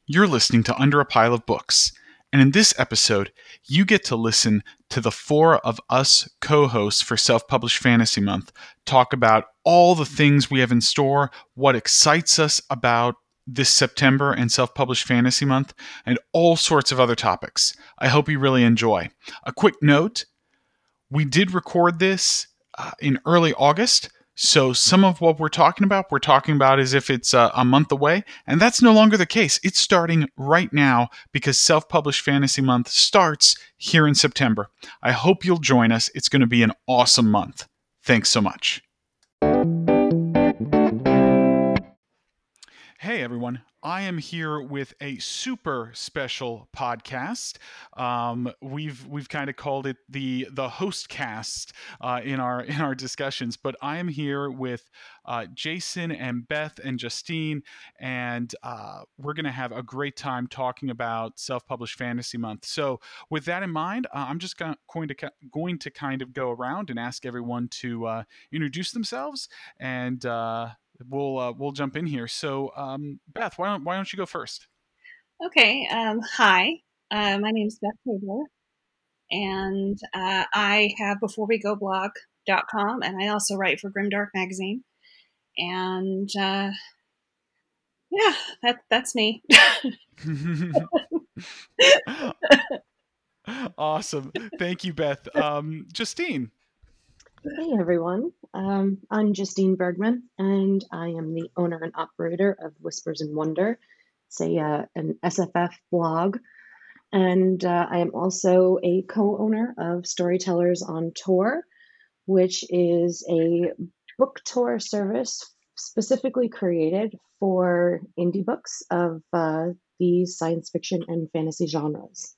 You're listening to Under a Pile of Books, and in this episode, you get to listen to the four of us co-hosts for Self-Published Fantasy Month talk about all the things we have in store, what excites us about this September and Self-Published Fantasy Month, and all sorts of other topics. I hope you really enjoy. A quick note, we did record this in early August, so some of what we're talking about as if it's a month away, and that's no longer the case. It's starting right now because Self-Published Fantasy Month starts here in September. I hope you'll join us. It's going to be an awesome month. Thanks so much. Hey everyone, I am here with a super special podcast. We've kind of called it the host cast in our discussions, but I am here with Jason and Beth and Justine, and we're gonna have a great time talking about Self-Published Fantasy Month. So with that in mind, I'm just going to kind of go around and ask everyone to introduce themselves and. We'll jump in here. So, Beth, why don't you go first? Okay. Hi. My name is Beth Tabler, and I have beforewegoblog.com, and I also write for Grimdark Magazine. And yeah, that's me. Awesome. Thank you, Beth. Justine. Hey everyone, I'm Justine Bergman, and I am the owner and operator of Whispers and Wonder. It's an SFF blog, and I am also a co-owner of Storytellers on Tour, which is a book tour service specifically created for indie books of the science fiction and fantasy genres.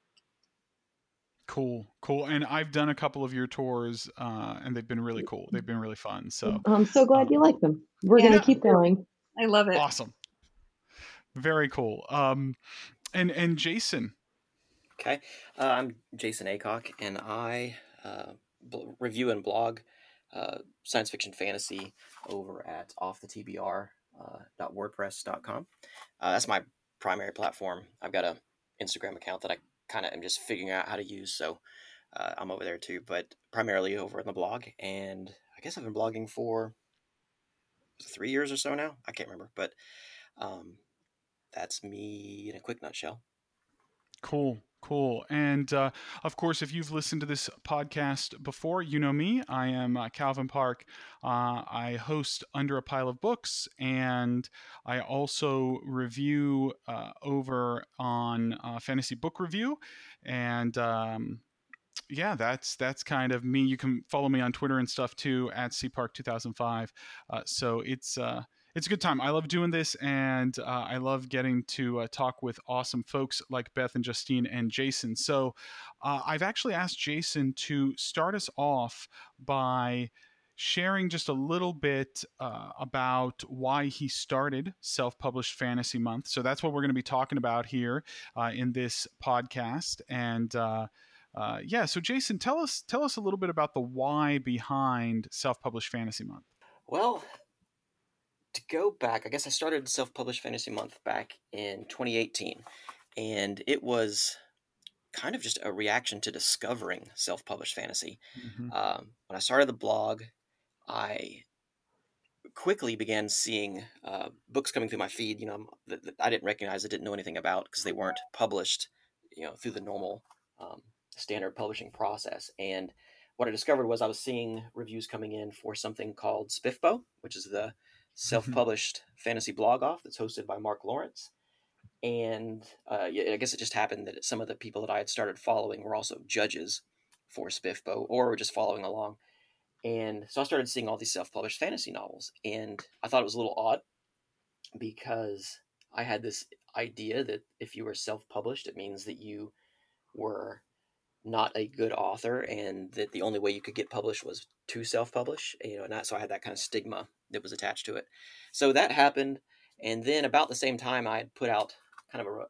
Cool. And I've done a couple of your tours, and they've been really cool. They've been really fun. So I'm so glad you like them. We're going to keep going. I love it. Awesome. Very cool. And Jason. Okay, I'm Jason Acock, and I review and blog science fiction fantasy over at offthetbr.wordpress.com. That's my primary platform. I've got an Instagram account that I kind of am just figuring out how to use, so I'm over there too, but primarily over on the blog. And I guess I've been blogging for 3 years or so now. I can't remember, but that's me in a quick nutshell. Cool. And of course, if you've listened to this podcast before, you know me. I am Calvin Park. I host Under a Pile of Books, and I also review over on Fantasy Book Review. And yeah, that's kind of me. You can follow me on Twitter and stuff too at cpark2005. So it's a good time. I love doing this, and I love getting to talk with awesome folks like Beth and Justine and Jason. So I've actually asked Jason to start us off by sharing just a little bit about why he started Self-Published Fantasy Month. So that's what we're going to be talking about here in this podcast. And yeah, so Jason, tell us a little bit about the why behind Self-Published Fantasy Month. Well, to go back, I guess I started Self-Published Fantasy Month back in 2018, and it was kind of just a reaction to discovering self-published fantasy. Mm-hmm. When I started the blog, I quickly began seeing books coming through my feed, that I didn't recognize, I didn't know anything about because they weren't published, through the normal standard publishing process. And what I discovered was I was seeing reviews coming in for something called Spiffbo, which is the self-published fantasy blog off that's hosted by Mark Lawrence. And I guess it just happened that some of the people that I had started following were also judges for Spiffbo or were just following along. And so I started seeing all these self-published fantasy novels, and I thought it was a little odd because I had this idea that if you were self-published, it means that you were not a good author, and that the only way you could get published was to self-publish, and so I had that kind of stigma that was attached to it. So that happened, and then about the same time, I had put out kind of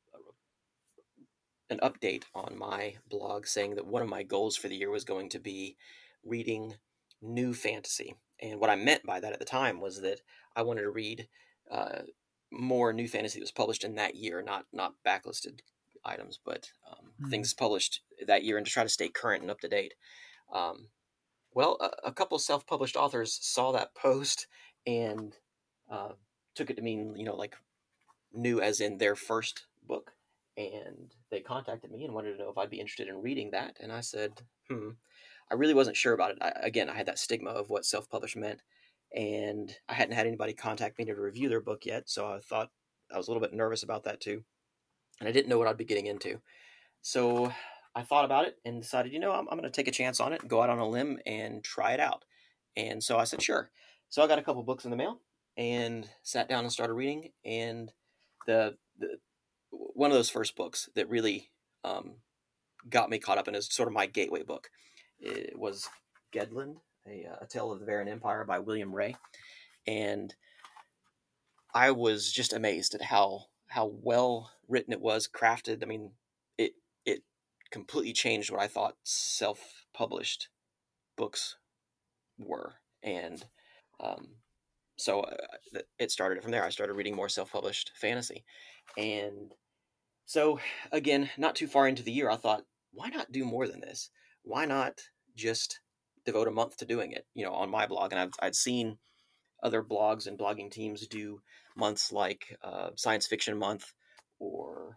an update on my blog saying that one of my goals for the year was going to be reading new fantasy. And what I meant by that at the time was that I wanted to read more new fantasy that was published in that year, not backlisted items, but things published that year, and to try to stay current and up to date. Well, a couple of self-published authors saw that post and took it to mean, like new as in their first book. And they contacted me and wanted to know if I'd be interested in reading that. And I said, I really wasn't sure about it. I had that stigma of what self-published meant. And I hadn't had anybody contact me to review their book yet. So I thought I was a little bit nervous about that too. And I didn't know what I'd be getting into. So I thought about it and decided, I'm going to take a chance on it, go out on a limb and try it out. And so I said, sure. So I got a couple books in the mail and sat down and started reading. And the one of those first books that really got me caught up in is sort of my gateway book. It was Gedland, A Tale of the Varan Empire by William Ray. And I was just amazed at how well written it was, crafted. I mean, it completely changed what I thought self-published books were. And so it started from there. I started reading more self-published fantasy. And so, again, not too far into the year, I thought, why not do more than this? Why not just devote a month to doing it, on my blog? And I'd seen other blogs and blogging teams do months like Science Fiction Month, or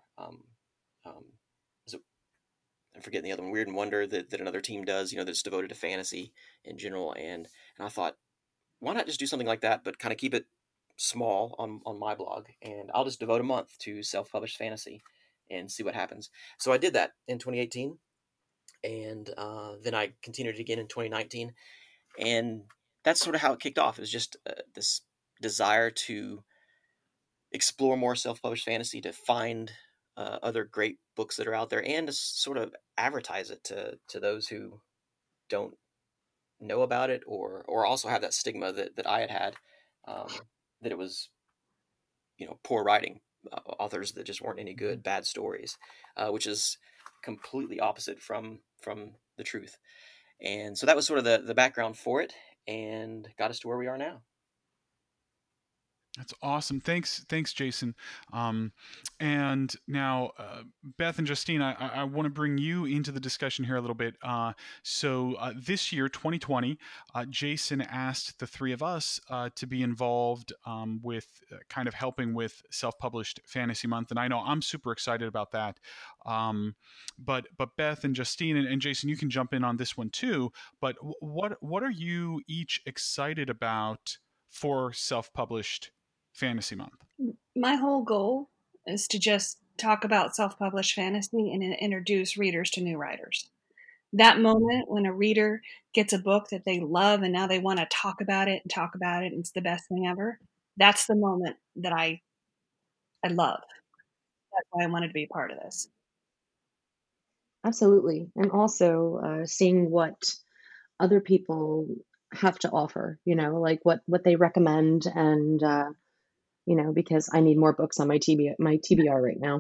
I'm forgetting the other one, Weird and Wonder, that another team does, that's devoted to fantasy in general. And I thought, why not just do something like that, but kind of keep it small on my blog, and I'll just devote a month to self-published fantasy and see what happens. So I did that in 2018, and then I continued it again in 2019, and that's sort of how it kicked off. It was just this desire to explore more self-published fantasy, to find other great books that are out there, and to sort of advertise it to those who don't know about it, or also have that stigma that I had, that it was, poor writing, authors that just weren't any good, bad stories, which is completely opposite from the truth. And so that was sort of the background for it, and got us to where we are now. That's awesome. Thanks, Jason. And now, Beth and Justine, I want to bring you into the discussion here a little bit. So this year, 2020, Jason asked the three of us to be involved with kind of helping with Self-Published Fantasy Month, and I know I'm super excited about that. But Beth and Justine and Jason, you can jump in on this one too. But what are you each excited about for Self-Published Fantasy Month? My whole goal is to just talk about self-published fantasy and introduce readers to new writers. That moment when a reader gets a book that they love and now they want to talk about it, and it's the best thing ever. That's the moment that I love. That's why I wanted to be a part of this. Absolutely. And also seeing what other people have to offer, like what they recommend, and because I need more books on my TBR right now.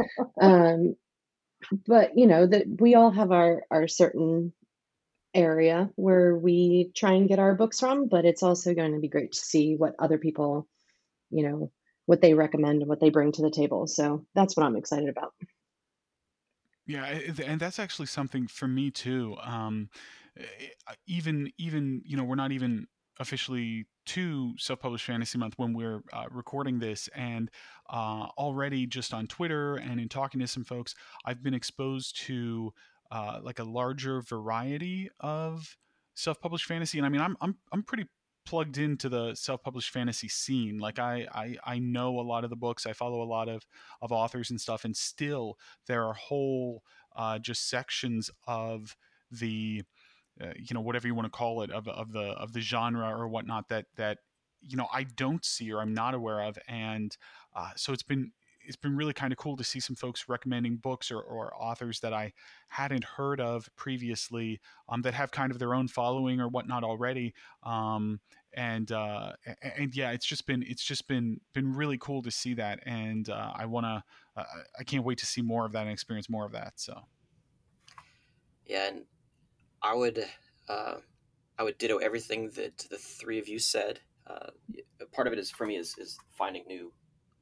But that we all have our certain area where we try and get our books from, but it's also going to be great to see what other people, what they recommend and what they bring to the table. So that's what I'm excited about. Yeah, and that's actually something for me too. Even we're not even officially to Self-Published Fantasy Month when we're recording this, and already just on Twitter and in talking to some folks, I've been exposed to like a larger variety of self-published fantasy. And I mean, I'm pretty plugged into the self-published fantasy scene. Like I know a lot of the books, I follow a lot of authors and stuff, and still there are whole just sections of the whatever you want to call it, of the genre or whatnot, that I don't see or I'm not aware of. And so it's been really kind of cool to see some folks recommending books or authors that I hadn't heard of previously, that have kind of their own following or whatnot already. And yeah, it's just been really cool to see that. And I can't wait to see more of that and experience more of that. So. Yeah. And I would ditto everything that the three of you said. Part of it is, for me, is finding new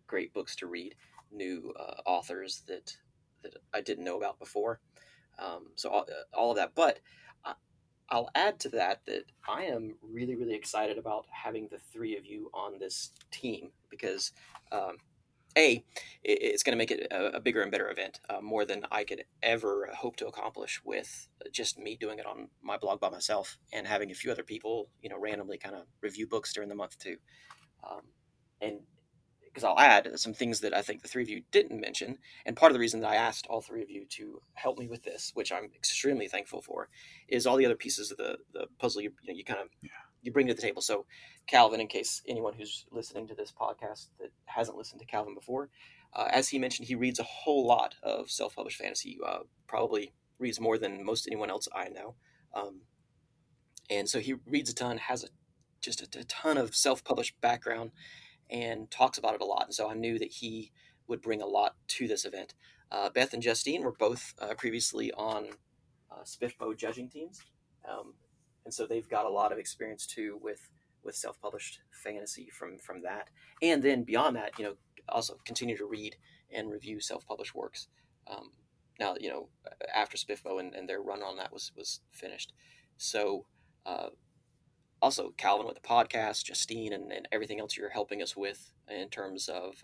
great books to read, new authors that I didn't know about before. So all of that, but I'll add to that I am really, really excited about having the three of you on this team because, um, it's going to make it a bigger and better event, more than I could ever hope to accomplish with just me doing it on my blog by myself and having a few other people, randomly kind of review books during the month too. And because I'll add some things that I think the three of you didn't mention. And part of the reason that I asked all three of you to help me with this, which I'm extremely thankful for, is all the other pieces of the puzzle you kind of you bring to the table. So Calvin, in case anyone who's listening to this podcast that hasn't listened to Calvin before, as he mentioned, he reads a whole lot of self-published fantasy, probably reads more than most anyone else I know. And so he reads a ton, has just a ton of self-published background, and talks about it a lot. And so I knew that he would bring a lot to this event. Beth and Justine were both previously on SPIFBO judging teams. And so they've got a lot of experience too with self-published fantasy from that. And then beyond that, also continue to read and review self-published works. Now, after SPIFBO and their run on that was finished. So, also Calvin with the podcast, Justine, and everything else you're helping us with in terms of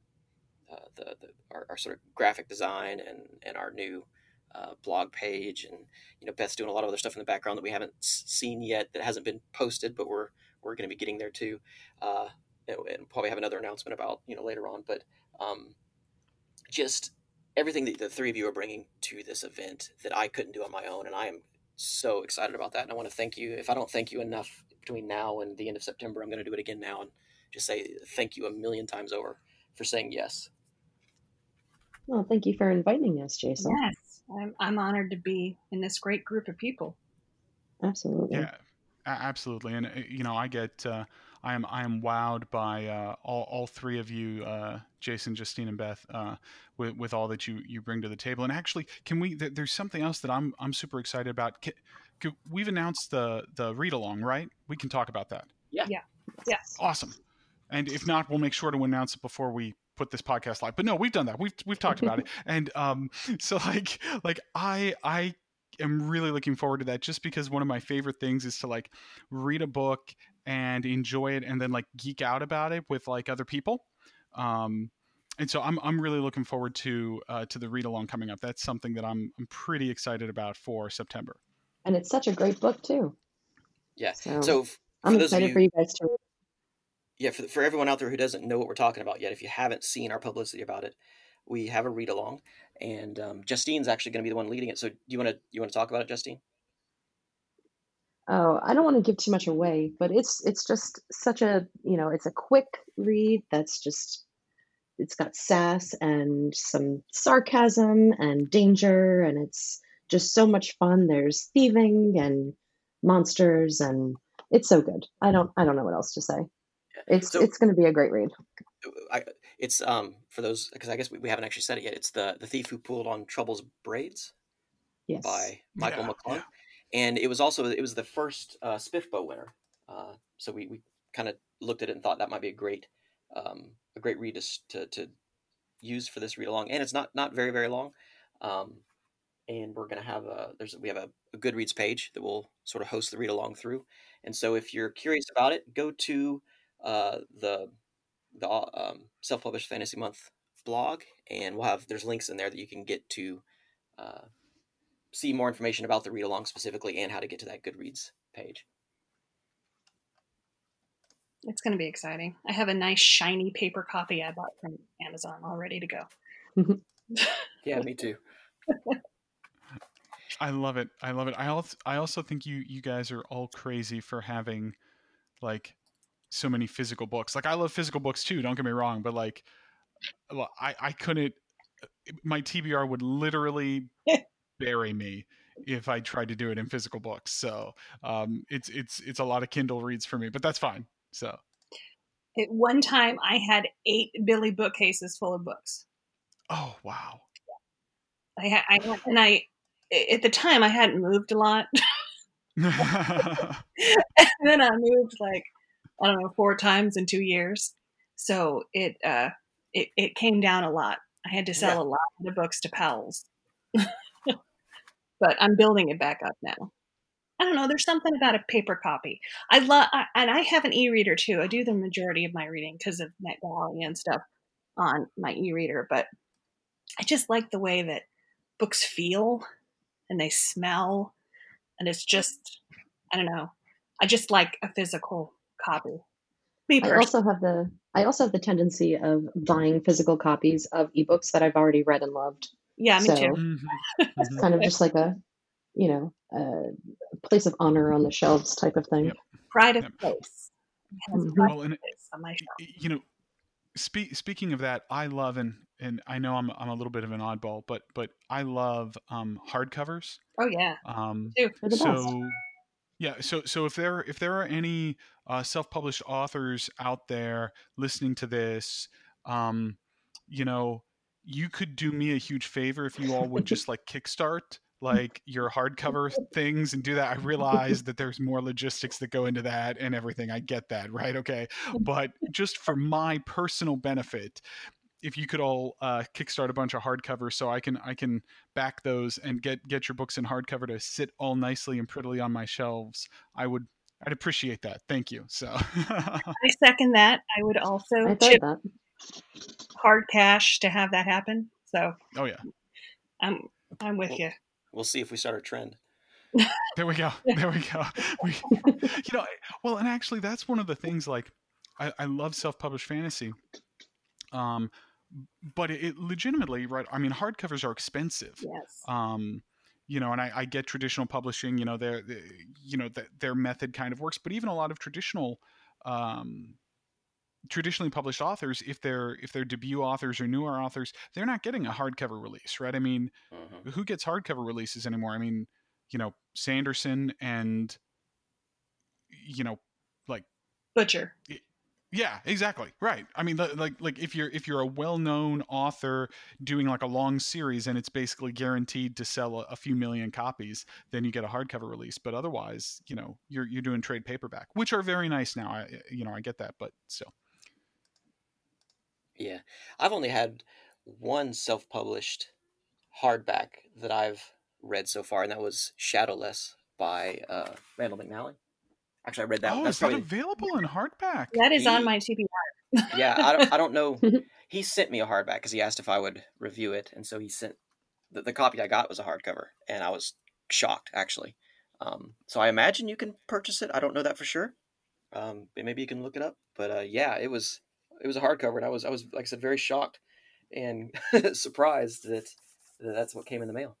our sort of graphic design and our new blog page, and Beth's doing a lot of other stuff in the background that we haven't seen yet that hasn't been posted, but we're going to be getting there too, and probably have another announcement about later on. But just everything that the three of you are bringing to this event that I couldn't do on my own, and I am so excited about that. And I want to thank you. If I don't thank you enough between now and the end of September, I'm going to do it again now and just say thank you a million times over for saying yes. Well, thank you for inviting us, Jason. Yes, I'm honored to be in this great group of people. Absolutely. Yeah, absolutely. And I get I am wowed by all three of you, Jason, Justine, and Beth, with all that you bring to the table. And actually, can we? There's something else that I'm super excited about. We've announced the read along, right? We can talk about that. Yeah. Yes. Awesome. And if not, we'll make sure to announce it before we put this podcast live. But no, we've done that. We've talked about it. And so like I am really looking forward to that, just because one of my favorite things is to like read a book and enjoy it and then like geek out about it with like other people. And so I'm really looking forward to the read along coming up. That's something that I'm pretty excited about for September. And it's such a great book too. Yeah. So I'm excited for you guys to. Yeah, for everyone out there who doesn't know what we're talking about yet, if you haven't seen our publicity about it, we have a read along, and Justine's actually going to be the one leading it. So you want to talk about it, Justine? Oh, I don't want to give too much away, but it's just such a it's a quick read that's just it's got sass and some sarcasm and danger, and it's just so much fun. There's thieving and monsters, and it's so good. I don't know what else to say. It's going to be a great read. It's for those, because I guess we haven't actually said it yet. It's the Thief Who Pulled on Trouble's Braids, yes, by Michael McClung, and it was the first SPIFBO winner. So we kind of looked at it and thought that might be a great read to use for this read along, and it's not very, very long. And we're going to have we have a Goodreads page that will sort of host the read along through. And so if you're curious about it, go to the Self-Published Fantasy Month blog, and there's links in there that you can get to see more information about the read along specifically and how to get to that Goodreads page. It's going to be exciting. I have a nice shiny paper copy I bought from Amazon all ready to go. Yeah, me too. I love it. I also think you guys are all crazy for having like so many physical books. Like I love physical books too, don't get me wrong, but like I couldn't, my TBR would literally bury me if I tried to do it in physical books. So it's a lot of Kindle reads for me, but that's fine. So at one time I had 8 Billy bookcases full of books. Oh wow. I at the time I hadn't moved a lot. And then I moved like, I don't know, 4 times in 2 years. So it it came down a lot. I had to sell Yeah. a lot of the books to Powell's. But I'm building it back up now. I don't know. There's something about a paper copy. And I have an e-reader too. I do the majority of my reading because of NetGalley and stuff on my e-reader. But I just like the way that books feel and they smell, and it's just, I don't know. I just like a physical copy. Me I personally. also have the tendency of buying physical copies of ebooks that I've already read and loved. Yeah, me too. So Mm-hmm. it's kind of just like a place of honor on the shelves type of thing. Yep. Pride of Yep. place. It has Mhm. pride Well, of and place on my shelf. you know, speaking of that, I love and I know I'm a little bit of an oddball, but I love hardcovers. Oh yeah, Um, me too. They're the best. so yeah, so if there are any self-published authors out there listening to this, um, you know, you could do me a huge favor if you all would just like kickstart like your hardcover things and do that. I realize that there's more logistics that go into that and everything. I get that, right? Okay, but just for my personal benefit, if you could all kickstart a bunch of hardcovers so I can back those and get your books in hardcover to sit all nicely and prettily on my shelves, I'd appreciate that. Thank you. So I second that. I would also I thought chip that. hard cash to have that happen. So oh yeah, I'm with Well, you. we'll see if we start a trend. there we go. There we go. We, well, and actually that's one of the things, like I love self-published fantasy. Um, but it legitimately, right? I mean, hardcovers are expensive. Yes. And I get traditional publishing, their method kind of works, but even a lot of traditionally published authors, if they're debut authors or newer authors, they're not getting a hardcover release, right? I mean, Mm-hmm. who gets hardcover releases anymore? I mean, Sanderson and like Butcher. yeah, exactly. Right. I mean, like if you're a well-known author doing like a long series and it's basically guaranteed to sell a few million copies, then you get a hardcover release. But otherwise, you're doing trade paperback, which are very nice now. I get that, but still. Yeah, I've only had one self-published hardback that I've read so far, and that was Shadowless by Randall McNally. Actually, I read that. Oh, That's is that probably available in hardback? That is on he. my TBR. Yeah, I don't know. He sent me a hardback because he asked if I would review it, and so he sent the copy I got was a hardcover, and I was shocked actually. So I imagine you can purchase it. I don't know that for sure. Maybe you can look it up. But yeah, it was a hardcover, and I was like I said, very shocked and surprised that that's what came in the mail.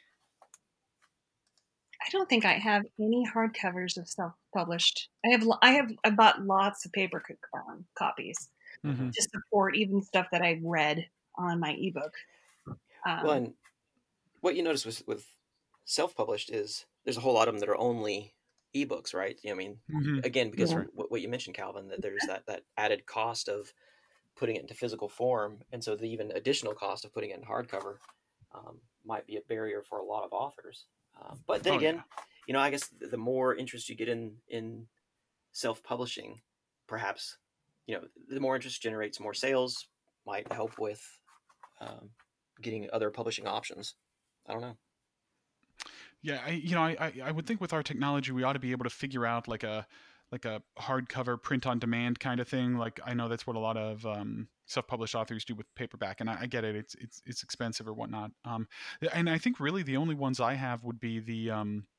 I don't think I have any hardcovers of self-published. I bought lots of paper copies Mm-hmm. to support even stuff that I read on my ebook. Well, and what you notice with self-published is there's a whole lot of them that are only ebooks, right? I mean, Mm-hmm. again, because Yeah. what you mentioned, Calvin, that there's that added cost of putting it into physical form, and so the even additional cost of putting it in hardcover might be a barrier for a lot of authors. But then again, I guess the more interest you get in self-publishing, perhaps, the more interest generates more sales, might help with getting other publishing options. I don't know. Yeah, I would think with our technology we ought to be able to figure out like a hardcover print on demand kind of thing. Like I know that's what a lot of self-published authors do with paperback, and I get it. It's expensive or whatnot. And I think really the only ones I have would be the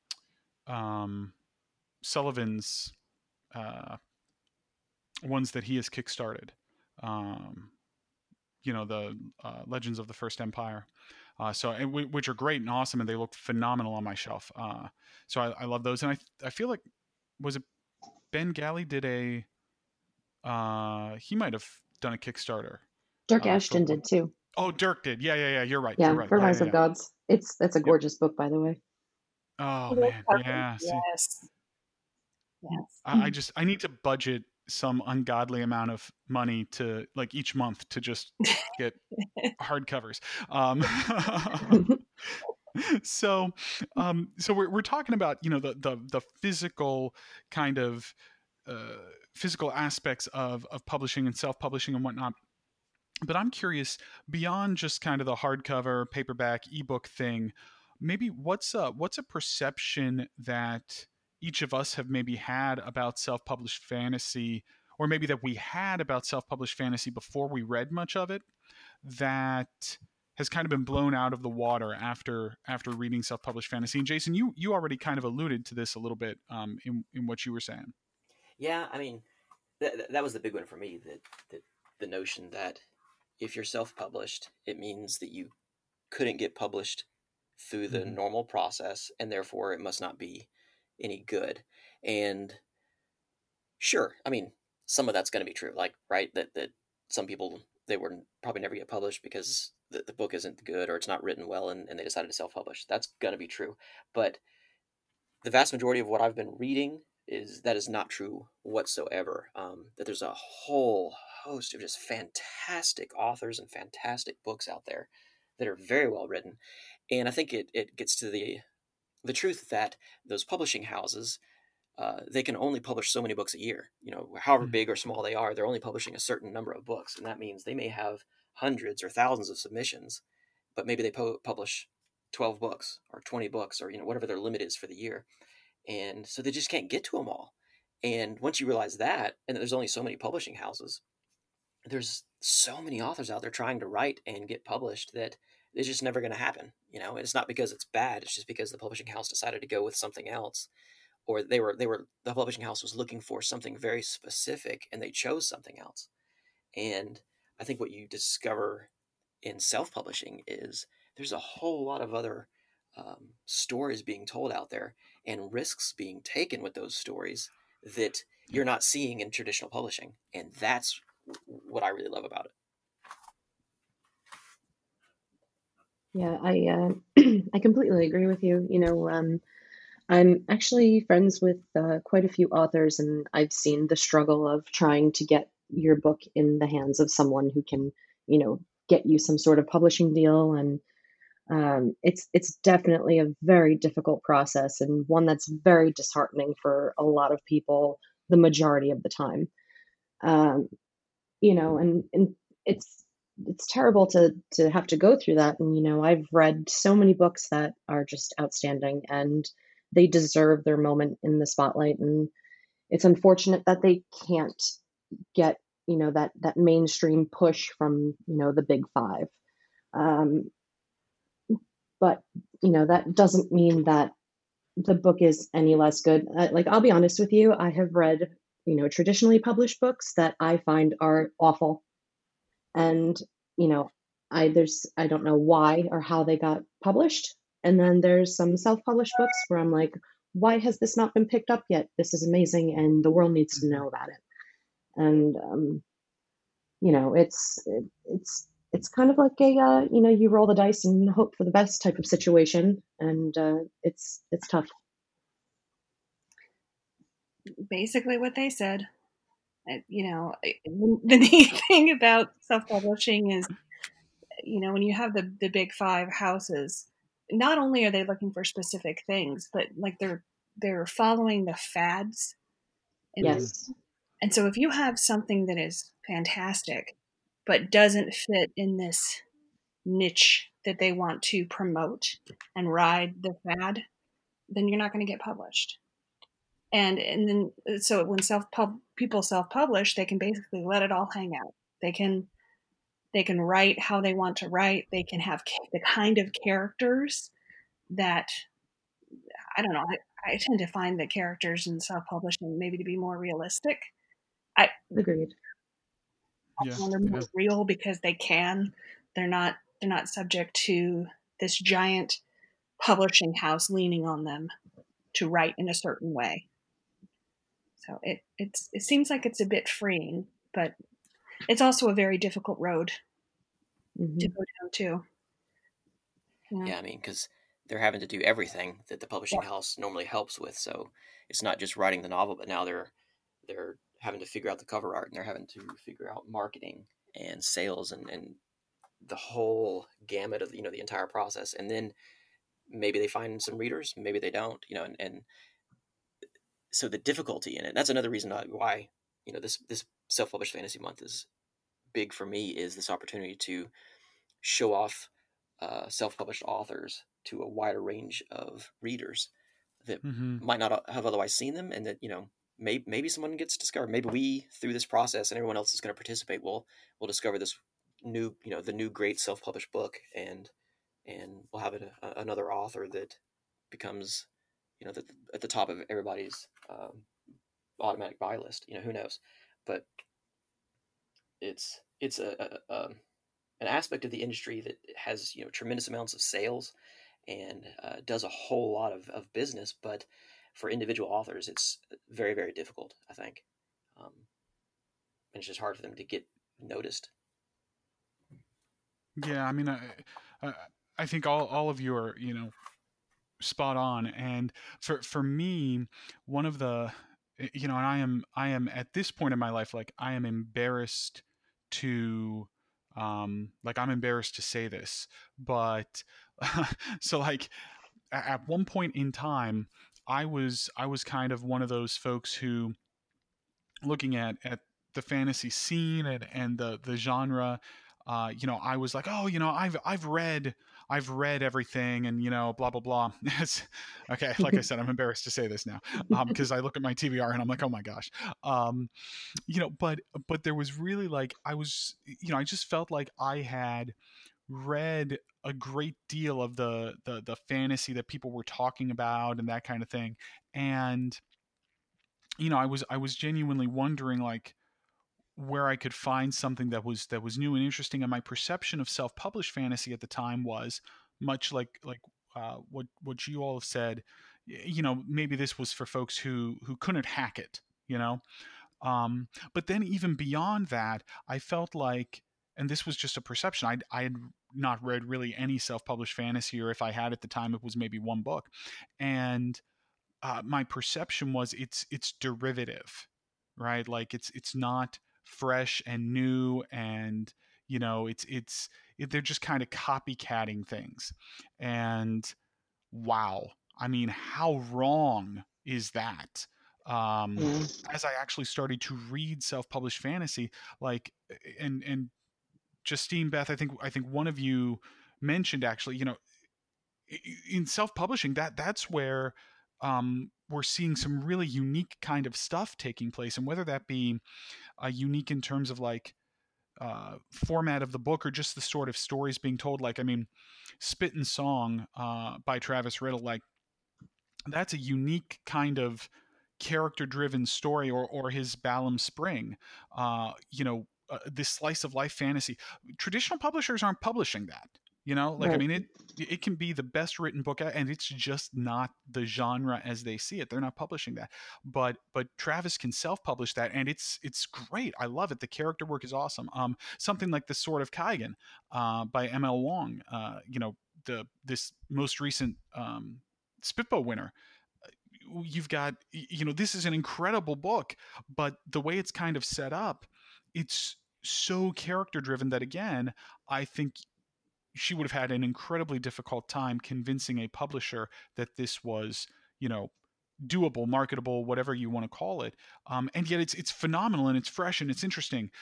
Sullivan's ones that he has kickstarted. The Legends of the First Empire. Which are great and awesome, and they look phenomenal on my shelf. So I love those, and I feel like, was it Ben Galley did a he might have done a Kickstarter. Dirk Ashton did too. Oh, Dirk did. Yeah. You're right. Yeah, You're right. for Yeah, Rise yeah, of yeah. Gods. That's a gorgeous book, by the way. Oh man, yeah. See, Yes. I need to budget some ungodly amount of money to like each month to just get hardcovers. So we're talking about the physical kind of physical aspects of publishing and self-publishing and whatnot. But I'm curious, beyond just kind of the hardcover, paperback, ebook thing, maybe what's a perception that each of us have maybe had about self-published fantasy, or maybe that we had about self-published fantasy before we read much of it, that has kind of been blown out of the water after reading self-published fantasy. And Jason, you already kind of alluded to this a little bit in what you were saying. Yeah, I mean, that was the big one for me. That the notion that if you're self-published, it means that you couldn't get published through the Mm-hmm. normal process, and therefore it must not be any good. And sure, I mean, some of that's going to be true. Like, right, that some people, they were probably never get published because the book isn't good or it's not written well, and they decided to self-publish. That's going to be true. But the vast majority of what I've been reading is not true whatsoever. That there's a whole host of just fantastic authors and fantastic books out there that are very well written, and I think it gets to the truth that those publishing houses, they can only publish so many books a year. You know, however Mm-hmm. big or small they are, they're only publishing a certain number of books, and that means they may have hundreds or thousands of submissions, but maybe they publish 12 books or 20 books, or whatever their limit is for the year, and so they just can't get to them all. And once you realize that, and there's only so many publishing houses, there's so many authors out there trying to write and get published that it's just never going to happen. It's not because it's bad, it's just because the publishing house decided to go with something else, or the publishing house was looking for something very specific and they chose something else. And I think what you discover in self-publishing is there's a whole lot of other stories being told out there and risks being taken with those stories that Yeah. you're not seeing in traditional publishing, and that's what I really love about it. Yeah, I completely agree with you. I'm actually friends with quite a few authors, and I've seen the struggle of trying to get your book in the hands of someone who can, get you some sort of publishing deal. And it's definitely a very difficult process and one that's very disheartening for a lot of people the majority of the time. Um, and it's terrible to have to go through that. And I've read so many books that are just outstanding, and they deserve their moment in the spotlight. And it's unfortunate that they can't get that mainstream push from the big five. um, but that doesn't mean that the book is any less good. Like, I'll be honest with you, I have read traditionally published books that I find are awful. And you know I don't know why or how they got published. And then there's some self-published books where I'm like, why has this not been picked up yet? This is amazing and the world needs to Mm-hmm. know about it. And it's kind of like a you roll the dice and hope for the best type of situation. And it's tough. Basically, what they said. The neat thing about self-publishing is, when you have the big five houses, not only are they looking for specific things, but like they're following the fads. Mm-hmm. Yes. And so if you have something that is fantastic, but doesn't fit in this niche that they want to promote and ride the fad, then you're not going to get published. And then so when people self-publish, they can basically let it all hang out. They can write how they want to write. They can have the kind of characters that, I don't know. I tend to find the characters in self-publishing maybe to be more realistic. I Agreed. Yeah. they're Yeah. more real because they can. They're not subject to this giant publishing house leaning on them to write in a certain way. So it seems like it's a bit freeing, but it's also a very difficult road to Hmm. go down too. Yeah. Yeah, I mean, because they're having to do everything that the publishing house normally helps with. So it's not just writing the novel, but now they're having to figure out the cover art, and they're having to figure out marketing and sales, and the whole gamut of the entire process. And then maybe they find some readers, maybe they don't, and so the difficulty in it. That's another reason why this self-published fantasy month is big for me is this opportunity to show off self-published authors to a wider range of readers that Mm-hmm. might not have otherwise seen them, and that maybe someone gets discovered. Maybe we, through this process, and everyone else is going to participate, will discover this new the new great self-published book, and we'll have another author that becomes at the top of everybody's automatic buy list. Who knows, but it's an aspect of the industry that has tremendous amounts of sales and does a whole lot of business, but for individual authors it's very, very difficult, I think. And it's just hard for them to get noticed. Yeah, I mean, I, I think all of you are spot on. And for me, one of the and I am at this point in my life, like I am embarrassed to like I'm embarrassed to say this, but so like at one point in time, I was kind of one of those folks who, looking at the fantasy scene and the genre, I was like, oh, I've read everything, and blah blah blah. Okay, like I said, I'm embarrassed to say this now, because I look at my TBR and I'm like, oh my gosh, um, but there was really, like, I just felt like I had read a great deal of the fantasy that people were talking about and that kind of thing, and I was genuinely wondering, like, where I could find something that was new and interesting. And my perception of self-published fantasy at the time was much like what you all have said. Maybe this was for folks who couldn't hack it. But then even beyond that, I felt like, and this was just a perception, I had not read really any self-published fantasy, or if I had at the time, it was maybe one book, and my perception was it's derivative, right? Like it's not fresh and new, and they're just kind of copycatting things. And wow, I mean, how wrong is that? Um, Yeah. as I actually started to read self-published fantasy, like, and Justine, Beth, I think one of you mentioned, actually, in self-publishing, that's where we're seeing some really unique kind of stuff taking place, and whether that be unique in terms of, like, format of the book, or just the sort of stories being told. Like, I mean, Spit and Song by Travis Riddle, like, that's a unique kind of character driven story, or his Balam Spring, this slice of life fantasy. Traditional publishers aren't publishing that. Like, I Right. mean, it can be the best written book, and it's just not the genre as they see it. They're not publishing that. But Travis can self-publish that, and it's great. I love it. The character work is awesome. Something like The Sword of Kaigan by ML Wong, this most recent Spitbo winner. You've got, this is an incredible book, but the way it's kind of set up, it's so character driven that, again, I think she would have had an incredibly difficult time convincing a publisher that this was, doable, marketable, whatever you want to call it. And yet it's phenomenal, and it's fresh, and it's interesting.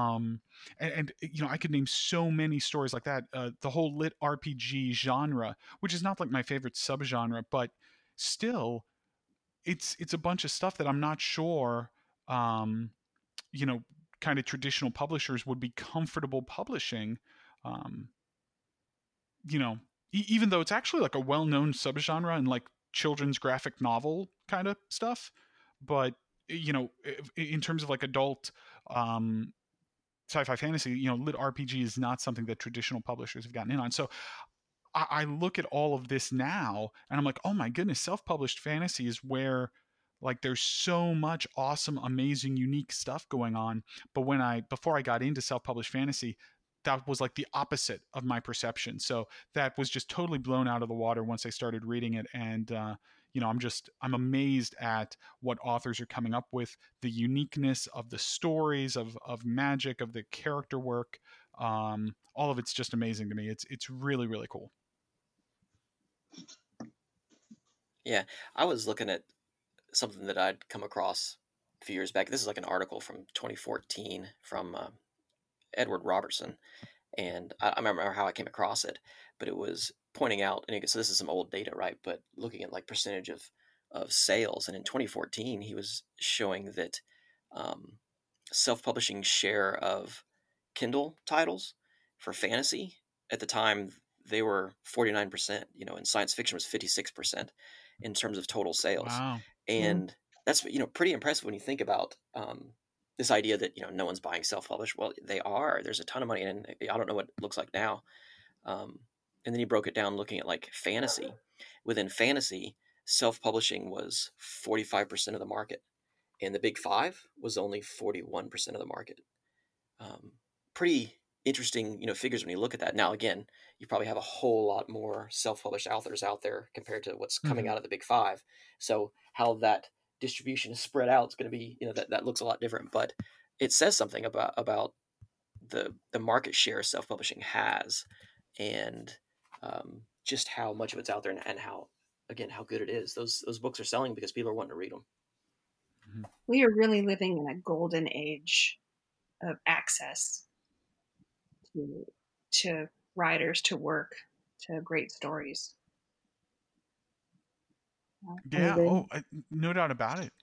And I could name so many stories like that. The whole lit RPG genre, which is not like my favorite subgenre, but still, it's a bunch of stuff that I'm not sure, um, you know, kind of traditional publishers would be comfortable publishing. Um, even though it's actually like a well-known subgenre and, like, children's graphic novel kind of stuff, but in terms of, like, adult um, sci-fi fantasy, lit RPG is not something that traditional publishers have gotten in on. So I look at all of this now, and I'm like, oh my goodness, self-published fantasy is where, like, there's so much awesome, amazing, unique stuff going on. But before I got into self-published fantasy, that was like the opposite of my perception. So that was just totally blown out of the water once I started reading it. And I'm amazed at what authors are coming up with, the uniqueness of the stories, of magic, of the character work. All of it's just amazing to me. It's really, really cool. Yeah, I was looking at something that I'd come across a few years back. This is like an article from 2014 from Edward Robertson, and I remember how I came across it, but it was pointing out, and so this is some old data, right? But looking at like percentage of sales, and in 2014 he was showing that um, self-publishing share of Kindle titles for fantasy at the time, they were 49%, and science fiction was 56% in terms of total sales. Wow. And that's, pretty impressive when you think about this idea that, no one's buying self-published. Well, they are. There's a ton of money, and I don't know what it looks like now. And then he broke it down looking at like fantasy. Within fantasy, self-publishing was 45% of the market, and the big five was only 41% of the market. Pretty interesting, figures when you look at that. Now, again, you probably have a whole lot more self-published authors out there compared to what's coming out of the big five. So how that distribution is spread out is going to be, that looks a lot different. But it says something about the market share self-publishing has, and just how much of it's out there, and how good it is. Those books are selling because people are wanting to read them. We are really living in a golden age of access to writers, to work, to great stories. Yeah. Oh, no doubt about it.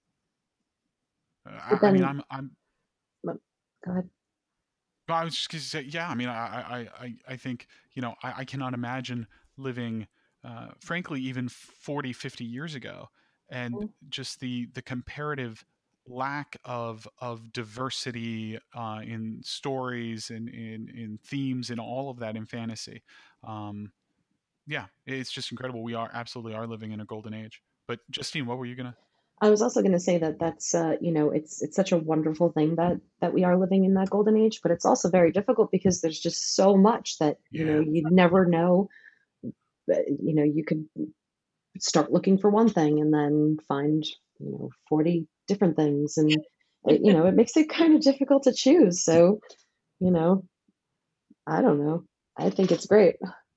But I mean, then, I'm. go ahead. I was just going to say, yeah. I mean, I think, I cannot imagine living, frankly, even 40, 50 years ago, and just the comparative lack of diversity in stories and in themes and all of that in fantasy. Yeah, it's just incredible. We absolutely are living in a golden age. But Justine, what were you gonna? I was also going to say that that's it's such a wonderful thing that we are living in that golden age, but it's also very difficult because there's just so much that Yeah. you never know. You could start looking for one thing and then find 40 different things, and it makes it kind of difficult to choose. So I don't know. I think it's great.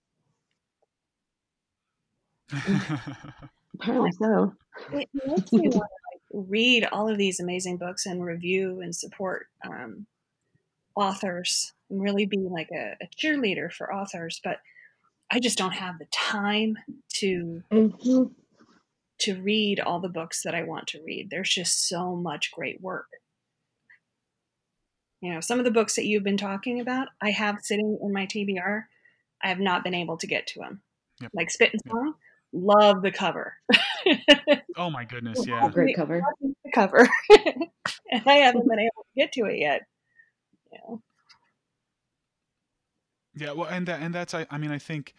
Apparently so. It makes me want to read all of these amazing books and review and support authors and really be like a cheerleader for authors, but I just don't have the time to read all the books that I want to read. There's just so much great work. Some of the books that you've been talking about, I have sitting in my TBR. I have not been able to get to them. Yep. Like Spit and Song, love the cover. Oh my goodness, yeah. Great cover. The cover. And I haven't been able to get to it yet. Yeah, well, and that's I mean, I think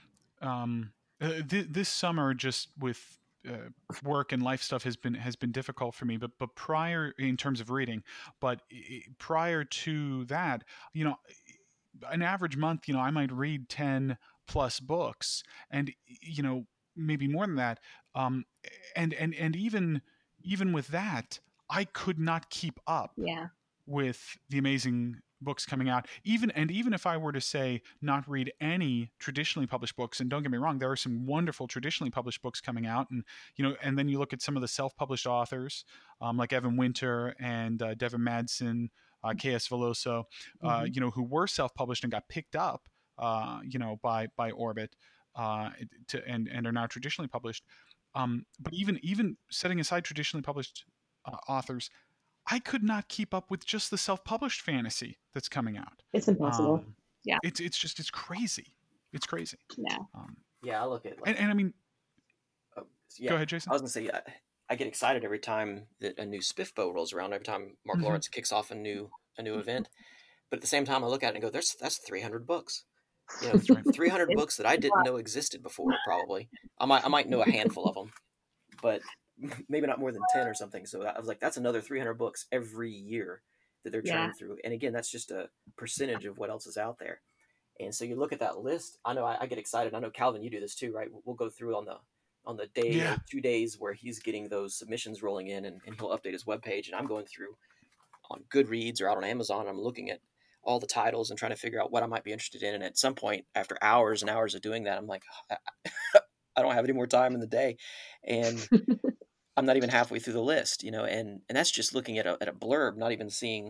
this summer, just with work and life stuff, has been difficult for me. But prior, in terms of reading, but prior to that, an average month, I might read 10 plus books, and maybe more than that. And even with that, I could not keep up with the amazing books coming out. Even if I were to say not read any traditionally published books, and don't get me wrong, there are some wonderful traditionally published books coming out, and and then you look at some of the self-published authors, like Evan Winter and Devin Madsen, K.S. Veloso, who were self-published and got picked up, by Orbit, and are now traditionally published. But even setting aside traditionally published authors, I could not keep up with just the self-published fantasy that's coming out. It's impossible. Yeah, it's crazy. It's crazy. Yeah. Yeah, I look at and I mean, yeah. Go ahead, Jason. I was gonna say, I get excited every time that a new SPIFFBO rolls around. Every time Mark Lawrence kicks off a new event, but at the same time, I look at it and go, "That's 300 books." 300 books that I didn't know existed before. Probably, I might know a handful of them, but maybe not more than 10 or something. So I was like, that's another 300 books every year that they're churning through. And again, that's just a percentage of what else is out there. And so you look at that list. I know I get excited. I know, Calvin, you do this too, right? We'll go through on the day or 2 days where he's getting those submissions rolling in, and he'll update his webpage. And I'm going through on Goodreads or out on Amazon. I'm looking at all the titles and trying to figure out what I might be interested in. And at some point, after hours and hours of doing that, I'm like, I don't have any more time in the day. And I'm not even halfway through the list, and that's just looking at a blurb, not even seeing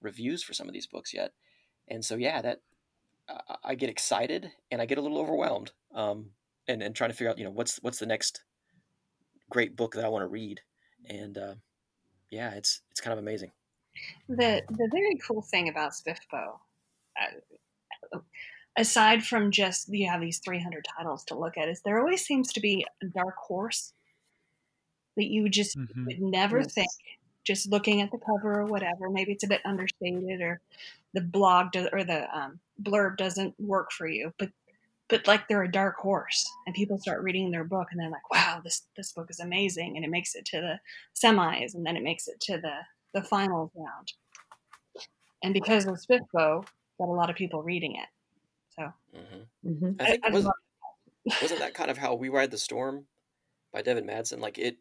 reviews for some of these books yet. And so, yeah, that I get excited and I get a little overwhelmed, and trying to figure out, what's the next great book that I want to read. And yeah, it's kind of amazing. The very cool thing about SPIFFO, aside from just you have these 300 titles to look at, is there always seems to be a dark horse that you just would never think, just looking at the cover or whatever. Maybe it's a bit understated, or the blog or the blurb doesn't work for you, but like they're a dark horse, and people start reading their book and they're like, wow, this book is amazing, and it makes it to the semis, and then it makes it to the finals round. And because of SPIFFO, got a lot of people reading it. So I think wasn't that kind of how We Ride the Storm by Devin Madsen? Like it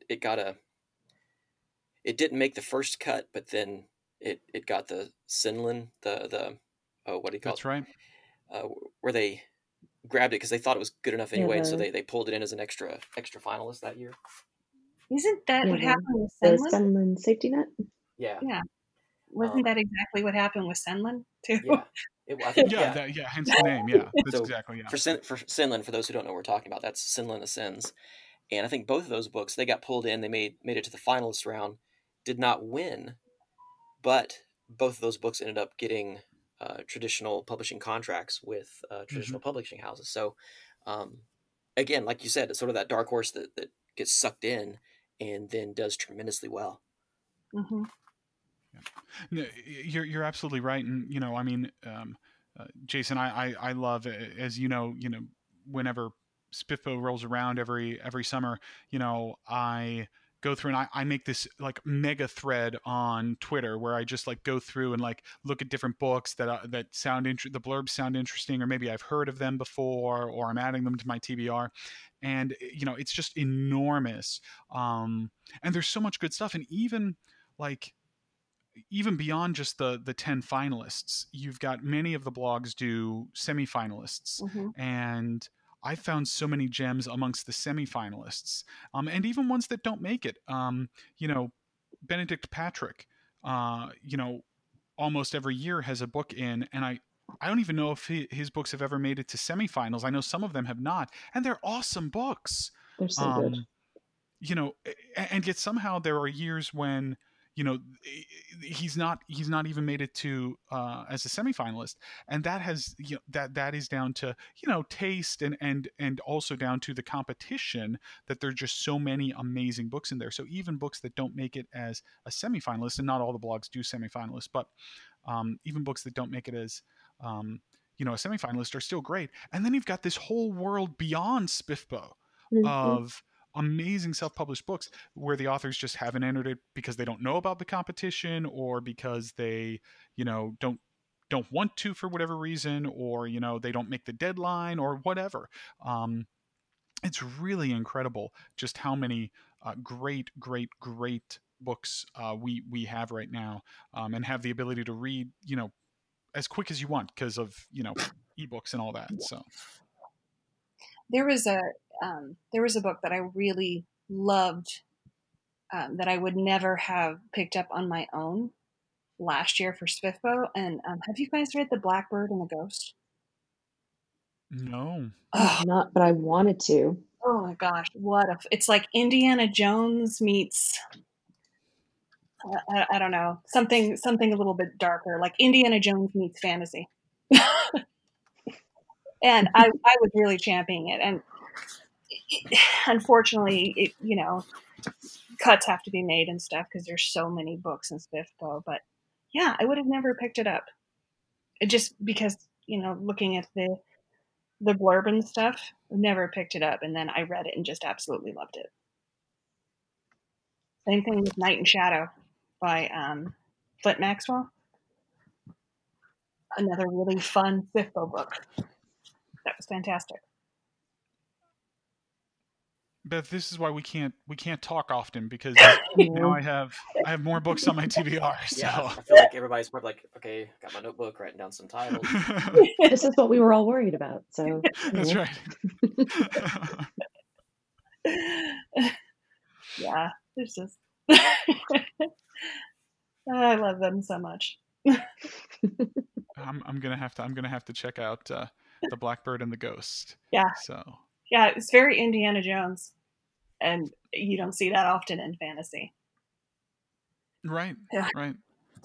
didn't make the first cut, but then it got the Sinlin, the what do you call it? That's right. Where they grabbed it because they thought it was good enough anyway, and so they pulled it in as an extra finalist that year. Isn't that what happened with the Senlin? Senlin safety net? Yeah. Wasn't that exactly what happened with Senlin too? Yeah. Hence the name. Yeah, that's so exactly. Yeah. For Sinlin, for those who don't know what we're talking about, that's Sinlin Ascends, and I think both of those books, they got pulled in. They made it to the finalist round, did not win, but both of those books ended up getting traditional publishing contracts with traditional publishing houses. So, again, like you said, it's sort of that dark horse that gets sucked in and then does tremendously well. Mm-hmm. No, you're absolutely right, and I mean, Jason, I love, as whenever SPIFFO rolls around every summer, I go through and I make this like mega thread on Twitter where I just like go through and like look at different books that sound the blurbs sound interesting, or maybe I've heard of them before, or I'm adding them to my TBR, and it's just enormous, and there's so much good stuff, and even beyond just the 10 finalists, you've got many of the blogs do semifinalists, and I found so many gems amongst the semifinalists, and even ones that don't make it. Benedict Patrick, almost every year has a book in, and I don't even know if his books have ever made it to semifinals. I know some of them have not, and they're awesome books. They're so good. And yet somehow there are years when he's not even made it to as a semifinalist, and that has that is down to taste and also down to the competition, that there's just so many amazing books in there. So even books that don't make it as a semifinalist, and not all the blogs do semifinalists, but even books that don't make it as a semifinalist are still great. And then you've got this whole world beyond SPIFFO of amazing self-published books where the authors just haven't entered it because they don't know about the competition, or because they don't want to for whatever reason, or they don't make the deadline or whatever. It's really incredible just how many great books we have right now, and have the ability to read as quick as you want because of ebooks and all that. So there was a book that I really loved, that I would never have picked up on my own last year for SPIFFO. And have you guys read The Blackbird and the Ghost? No. Not, but I wanted to. Oh my gosh, it's like Indiana Jones meets, I don't know, something a little bit darker, like Indiana Jones meets fantasy. And I was really championing it, and unfortunately, cuts have to be made and stuff because there's so many books in SPIFFO. But yeah, I would have never picked it up. It just because looking at the blurb and stuff, I never picked it up, and then I read it and just absolutely loved it. Same thing with Night and Shadow by Flint Maxwell. Another really fun SPIFFO book. That was fantastic. Beth, this is why we can't talk often, because now I have more books on my TBR. So. Yeah, I feel like everybody's probably like, okay, got my notebook, writing down some titles. This is what we were all worried about. So that's right. Yeah, there's just I love them so much. I'm gonna have to check out the Blackbird and the Ghost. Yeah, So yeah, it's very Indiana Jones, and you don't see that often in fantasy. right, Yeah. right.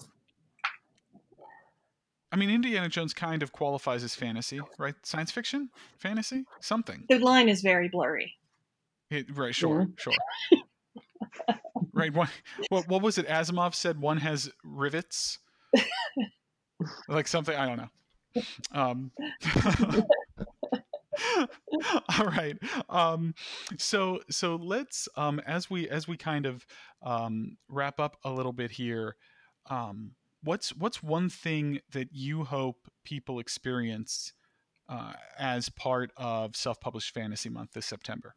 I mean, Indiana Jones kind of qualifies as fantasy, right? Science fiction, fantasy, something. The line is very blurry. Right, Yeah. sure. Right. What was it? Asimov said one has rivets, like something. I don't know. Um, all right. So let's as we kind of wrap up a little bit here. What's one thing that you hope people experience as part of Self-Published Fantasy Month this September?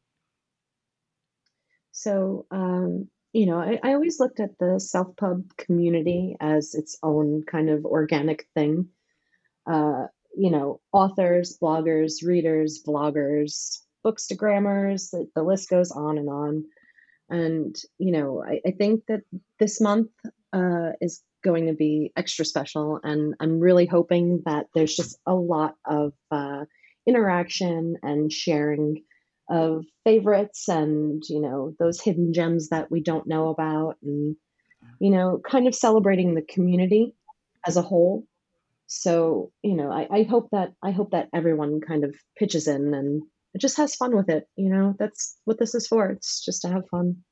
So, I always looked at the self-pub community as its own kind of organic thing. Uh, Authors, bloggers, readers, vloggers, bookstagrammers, the list goes on and on. And, I think that this month is going to be extra special. And I'm really hoping that there's just a lot of interaction and sharing of favorites and, those hidden gems that we don't know about. And, kind of celebrating the community as a whole. So, I hope that everyone kind of pitches in and just has fun with it. That's what this is for. It's just to have fun.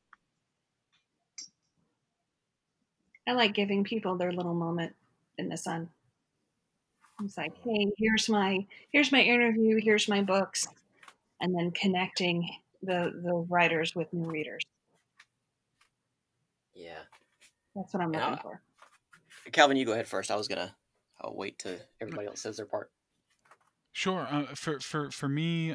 I like giving people their little moment in the sun. It's like, hey, here's my interview, here's my books, and then connecting the writers with new readers. Yeah. That's what I'm looking for. Calvin, you go ahead first. I'll wait till everybody else says their part. Sure. For me,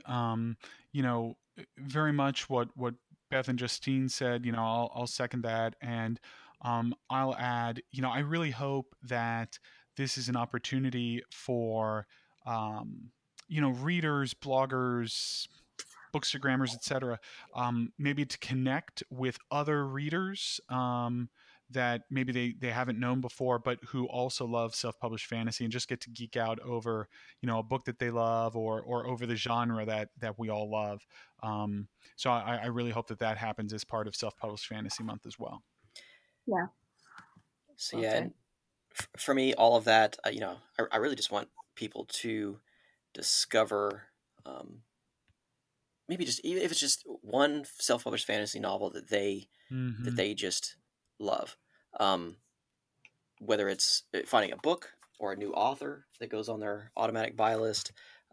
very much what Beth and Justine said. I'll second that, and I'll add. I really hope that this is an opportunity for readers, bloggers, bookstagrammers, etc. Maybe to connect with other readers. That maybe they haven't known before, but who also love self-published fantasy and just get to geek out over a book that they love or over the genre that we all love. So I really hope that happens as part of Self-Published Fantasy Month as well. Yeah. So yeah, and for me, all of that, I really just want people to discover, maybe just even if it's just one self-published fantasy novel that they just love. Whether it's finding a book or a new author that goes on their automatic buy list,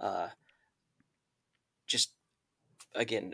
just again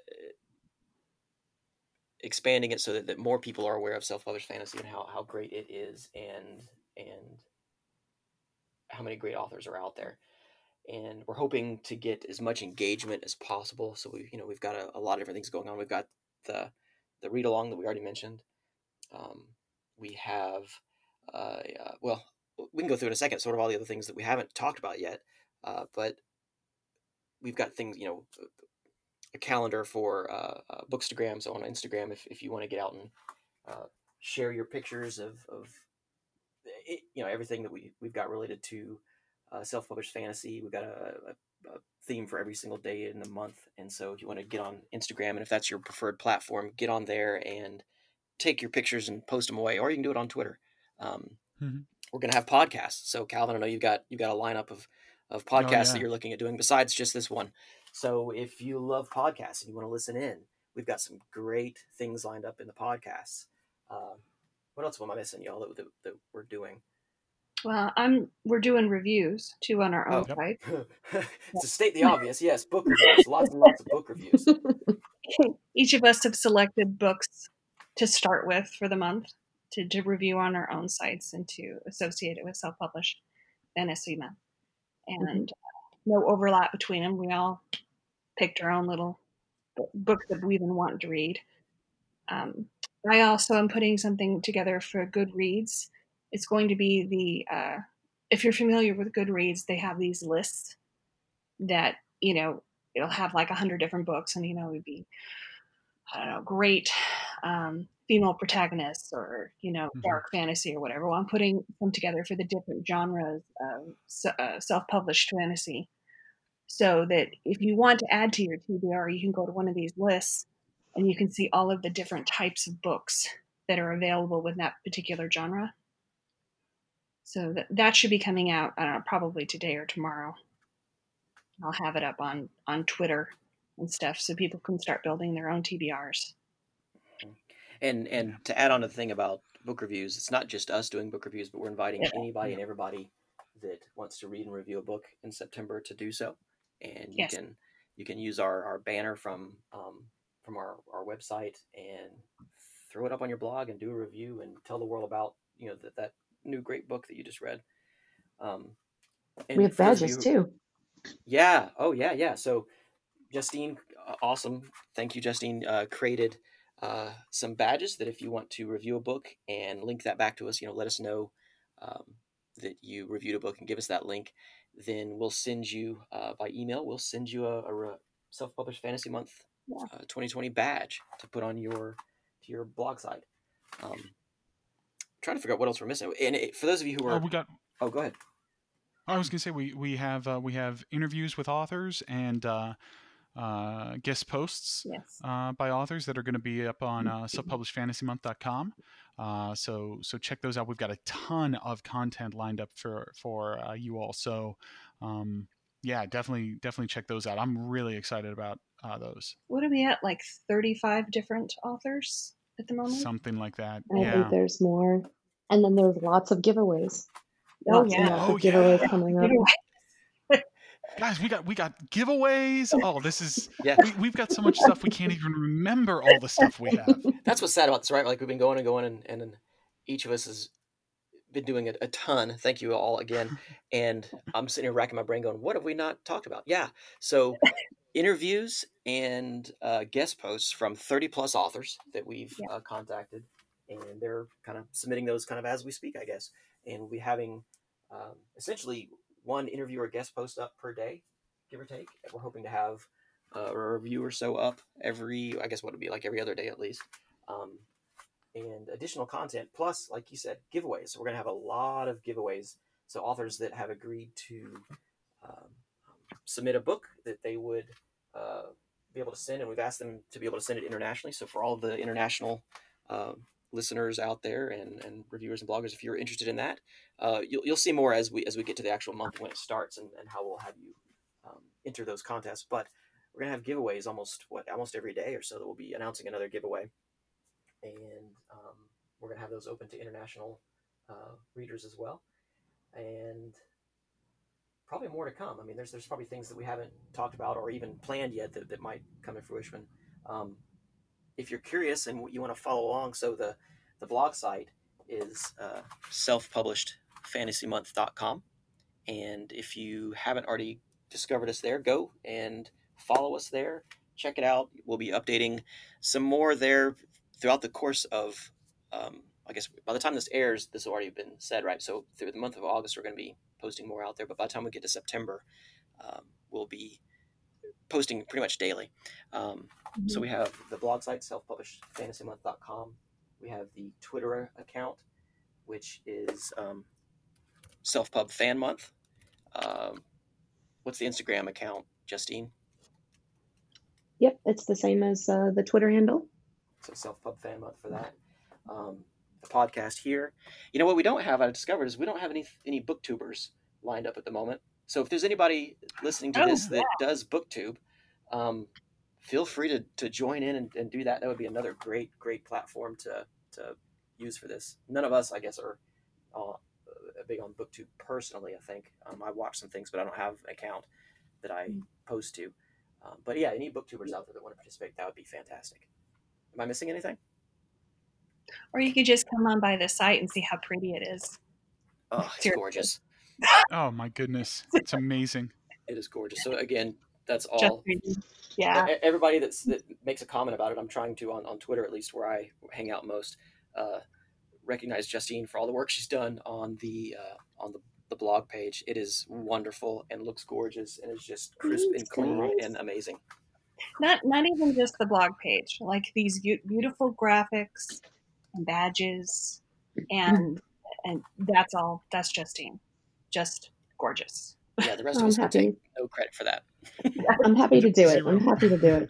expanding it so that more people are aware of self-published fantasy and how great it is and how many great authors are out there. And we're hoping to get as much engagement as possible. So we've got a lot of different things going on. We've got the read along that we already mentioned. We have well, we can go through in a second, sort of all the other things that we haven't talked about yet. But we've got things, a calendar for bookstagrams on Instagram if you want to get out and share your pictures of everything that we've got related to self-published fantasy. We've got a theme for every single day in the month, and so if you want to get on Instagram, and if that's your preferred platform, get on there and take your pictures and post them away, or you can do it on Twitter. We're going to have podcasts. So Calvin, I know you've got a lineup of podcasts that you're looking at doing besides just this one. So if you love podcasts and you want to listen in, we've got some great things lined up in the podcasts. What else am I missing, y'all, that we're doing? Well, we're doing reviews too on our own site. To state the obvious, yes, book reviews, lots and lots of book reviews. Each of us have selected books to start with for the month to review on our own sites and to associate it with Self-Published Fantasy Month. And no overlap between them. We all picked our own little books that we've been wanting to read. I also am putting something together for Goodreads. It's going to be if you're familiar with Goodreads, they have these lists that, it'll have like 100 different books, and, it'd be, I don't know, great female protagonists or, Mm-hmm. dark fantasy or whatever. Well, I'm putting them together for the different genres of self-published fantasy, so that if you want to add to your TBR, you can go to one of these lists and you can see all of the different types of books that are available with that particular genre. So that should be coming out, I don't know, probably today or tomorrow. I'll have it up on Twitter and stuff so people can start building their own TBRs. And Yeah. to add on to the thing about book reviews, it's not just us doing book reviews, but we're inviting Yeah. anybody Yeah. and everybody that wants to read and review a book in September to do so. And Yes. you can use our banner from our website and throw it up on your blog and do a review and tell the world about that new great book that you just read. And We have for those of badges you too. Yeah. Oh, yeah. So Justine, awesome. Thank you, Justine. Created some badges that if you want to review a book and link that back to us, let us know that you reviewed a book and give us that link. Then we'll send you by email. We'll send you a self-published Fantasy Month 2020 badge to put on your blog site. Trying to figure out what else we're missing. And for those of you who are, go ahead. I was going to say we have interviews with authors and guest posts by authors that are going to be up on selfpublishedfantasymonth.com. So check those out. We've got a ton of content lined up for you all. So yeah, definitely check those out. I'm really excited about those. What are we at? Like 35 different authors at the moment? Something like that. I think there's more. And then there's lots of giveaways. Lots of giveaways coming up. Guys, we got giveaways. Oh, this is we've got so much stuff we can't even remember all the stuff we have. That's what's sad about this, right? Like we've been going and each of us has been doing a ton. Thank you all again. And I'm sitting here racking my brain going, what have we not talked about? Yeah. So interviews and guest posts from 30 plus authors that we've contacted, and they're kind of submitting those kind of as we speak, I guess. And we'll be having essentially one interview or guest post up per day, give or take. We're hoping to have a review or so up every other day at least. And additional content, plus, like you said, giveaways. So we're going to have a lot of giveaways. So authors that have agreed to submit a book that they would be able to send, and we've asked them to be able to send it internationally. So for all the international listeners out there and reviewers and bloggers, if you're interested in that, you'll see more as we get to the actual month when it starts and how we'll have you enter those contests. But we're gonna have giveaways almost every day or so that we'll be announcing another giveaway, and we're gonna have those open to international readers as well, and probably more to come. I mean, there's probably things that we haven't talked about or even planned yet that might come to fruition. If you're curious and you want to follow along, so the blog site is selfpublishedfantasymonth.com. And if you haven't already discovered us there, go and follow us there. Check it out. We'll be updating some more there throughout the course of, I guess by the time this airs, this will already been said, right? So through the month of August, we're going to be posting more out there. But by the time we get to September, we'll be posting pretty much daily. So we have the blog site, selfpublishedfantasymonth.com. We have the Twitter account, which is Self-Pub Fan Month. What's the Instagram account, Justine? Yep, it's the same as the Twitter handle. So Self-Pub Fan Month for that. The podcast here. You know what we don't have, I discovered, is we don't have any booktubers lined up at the moment. So if there's anybody listening to this that does booktube, feel free to join in and do that. That would be another great platform to use for this. None of us, I guess, are big on booktube personally. I think I watch some things, but I don't have an account that I post to. But yeah, any booktubers out there that want to participate, that would be fantastic. Am I missing anything? Or you could just come on by the site and see how pretty it is. Oh, it's gorgeous. Oh my goodness, it's amazing. It is gorgeous. So again, that's all. Yeah. Everybody that makes a comment about it, I'm trying to on Twitter, at least where I hang out most, recognize Justine for all the work she's done on the blog page. It is wonderful and looks gorgeous and is just crisp and clean and amazing. Not even just the blog page, like these beautiful graphics and badges, and that's all. That's Justine. Just gorgeous. Yeah, the rest of us can take no credit for that. I'm happy to do it. Zero. I'm happy to do it.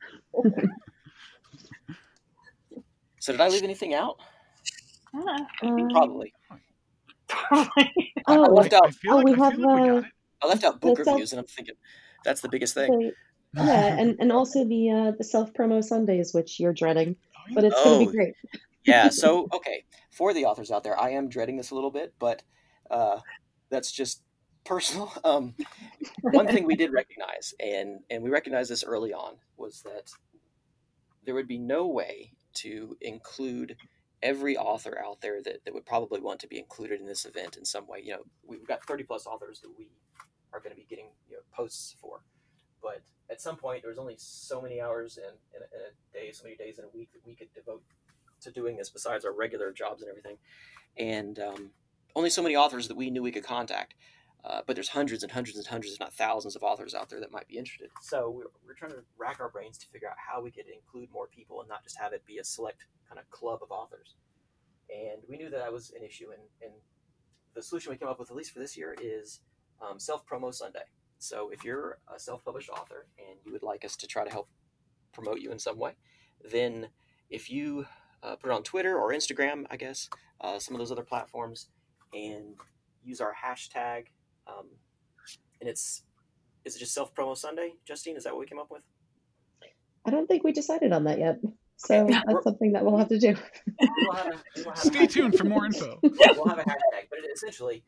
So did I leave anything out? Probably. Oh, I feel like we got it. I left out book That's reviews, and I'm thinking that's the biggest thing. Yeah, and also the self-promo Sundays, which you're dreading, but it's going to be great. Yeah, so, okay, for the authors out there, I am dreading this a little bit, but that's just personal. One thing we did recognize, and we recognized this early on, was that there would be no way to include every author out there that would probably want to be included in this event in some way. You know, we've got 30 plus authors that we are going to be getting posts for, but at some point there's only so many hours in a day, so many days in a week that we could devote to doing this besides our regular jobs and everything, and only so many authors that we knew we could contact. But there's hundreds and hundreds and hundreds, if not thousands, of authors out there that might be interested. So we're trying to rack our brains to figure out how we could include more people and not just have it be a select kind of club of authors. And we knew that was an issue. And the solution we came up with, at least for this year, is Self-Promo Sunday. So if you're a self-published author and you would like us to try to help promote you in some way, then if you put it on Twitter or Instagram, I guess, some of those other platforms, and use our hashtag, and is it just Self-Promo Sunday, Justine? Is that what we came up with? I don't think we decided on that yet. So that's something that we'll have to do. We'll have Stay tuned for more info. We'll have a hashtag, but it essentially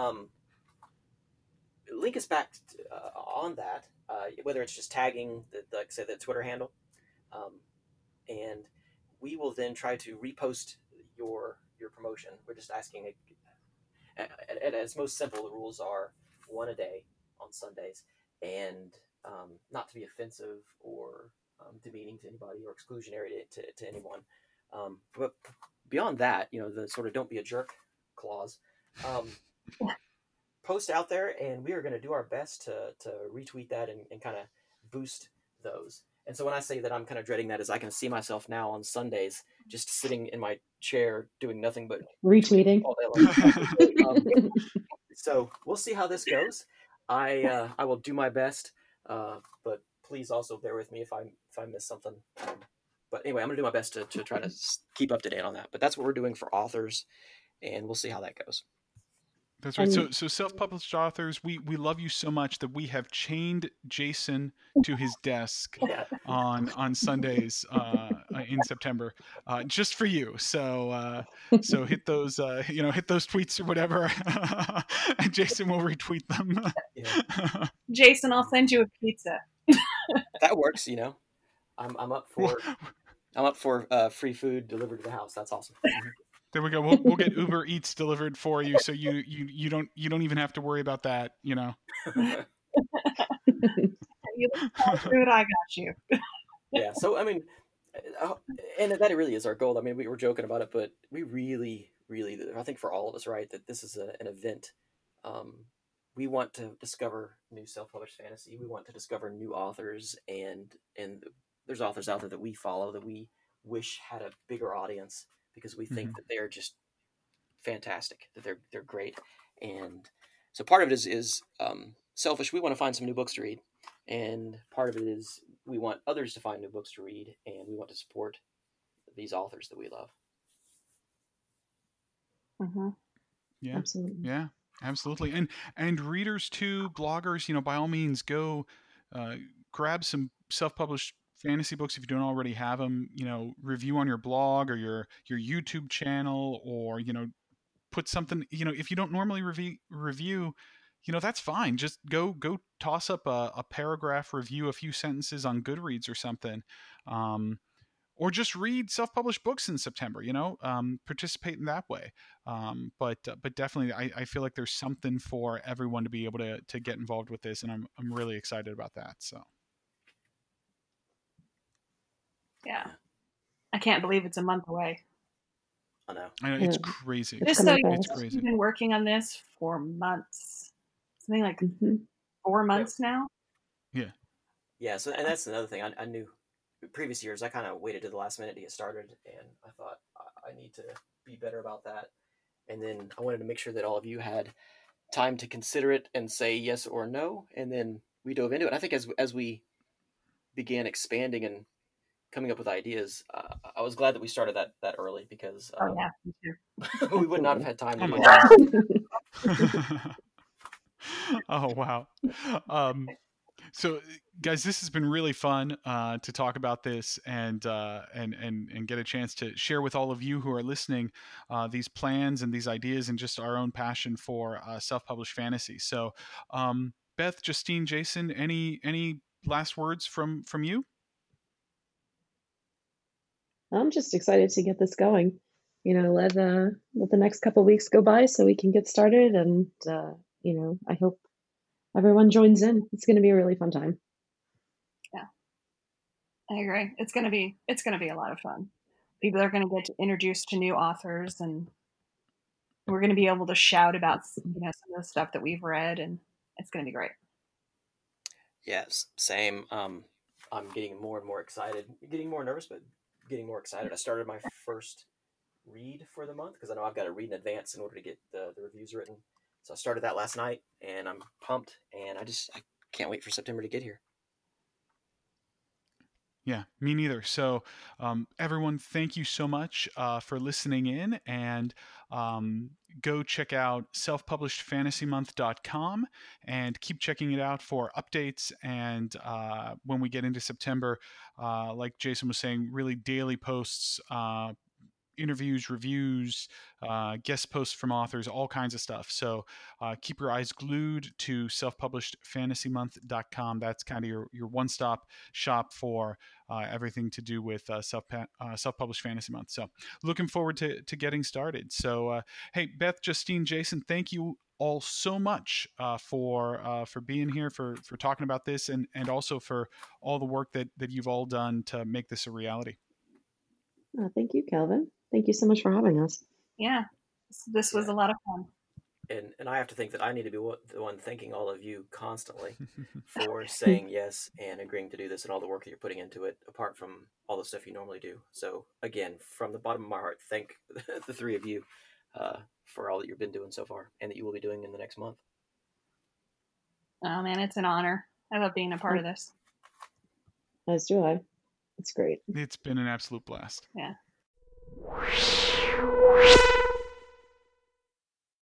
link us back on that, whether it's just tagging the Twitter handle, and we will then try to repost your promotion. We're just asking, at its most simple, the rules are one a day on Sundays, and not to be offensive or demeaning to anybody or exclusionary to anyone. But beyond that, the sort of don't be a jerk clause, post out there, and we are going to do our best to retweet that and kind of boost those. And so when I say that I'm kind of dreading that, is I can see myself now on Sundays just sitting in my chair doing nothing but retweeting all day long. So we'll see how this goes. I will do my best, but please also bear with me if I miss something. But anyway, I'm gonna do my best to try to keep up to date on that. But that's what we're doing for authors, and we'll see how that goes. That's right. So self-published authors, we love you so much that we have chained Jason to his desk on Sundays in September, just for you. So hit those hit those tweets or whatever, and Jason will retweet them. Yeah. Jason, I'll send you a pizza. That works. I'm up for free food delivered to the house. That's awesome. There we go. We'll get Uber Eats delivered for you, so you don't even have to worry about that. You food, I got you. Yeah. So I mean, and that really is our goal. I mean, we were joking about it, but we really, really, I think for all of us, right, that this is an event. We want to discover new self-published fantasy. We want to discover new authors, and there's authors out there that we follow that we wish had a bigger audience, because we think that they're just fantastic, that they're great. And so part of it is selfish. We want to find some new books to read. And part of it is we want others to find new books to read, and we want to support these authors that we love. Mm-hmm. Yeah. Absolutely. Yeah, absolutely. And readers too, bloggers, by all means, go grab some self-published fantasy books if you don't already have them, review on your blog or your YouTube channel, or, put something, if you don't normally review, that's fine. Just go toss up a paragraph review, a few sentences on Goodreads or something. Or just read self-published books in September, participate in that way. But definitely, I feel like there's something for everyone to be able to get involved with this. And I'm really excited about that. So. Yeah. I can't believe it's a month away. I know. It's crazy. Just so it's crazy. We've been working on this for months. Something like 4 months now. Yeah. Yeah. So, and that's another thing. I knew previous years, I kind of waited to the last minute to get started, and I thought I need to be better about that. And then I wanted to make sure that all of you had time to consider it and say yes or no. And then we dove into it. I think as we began expanding and coming up with ideas, I was glad that we started that early, because me too. we would not have had time to Oh do my all God. Oh, wow. So, guys, this has been really fun to talk about this and get a chance to share with all of you who are listening these plans and these ideas and just our own passion for self-published fantasy. So, Beth, Justine, Jason, any last words from you? I'm just excited to get this going. Let the next couple weeks go by so we can get started, and I hope everyone joins in. It's going to be a really fun time. Yeah, I agree. It's going to be a lot of fun. People are going to get introduced to new authors, and we're going to be able to shout about some of the stuff that we've read, and it's going to be great. Yes, same. I'm getting more and more excited, getting more nervous, but getting more excited. I started my first read for the month, because I know I've got to read in advance in order to get the reviews written. So I started that last night, and I'm pumped, and I can't wait for September to get here. Yeah, me neither. So, everyone, thank you so much for listening in, and go check out selfpublishedfantasymonth.com and keep checking it out for updates. And when we get into September, like Jason was saying, really daily posts, interviews, reviews, guest posts from authors, all kinds of stuff. So keep your eyes glued to selfpublishedfantasymonth.com. That's kind of your one-stop shop for everything to do with self-published fantasy month. So looking forward to getting started. So hey, Beth, Justine, Jason, thank you all so much for being here, for talking about this, and also for all the work that you've all done to make this a reality. Thank you, Calvin. Thank you so much for having us. Yeah, this was a lot of fun. And I have to think that I need to be the one thanking all of you constantly for saying yes and agreeing to do this and all the work that you're putting into it, apart from all the stuff you normally do. So again, from the bottom of my heart, thank the three of you for all that you've been doing so far and that you will be doing in the next month. Oh man, it's an honor. I love being a part of this. As do I. It's great. It's been an absolute blast. Yeah.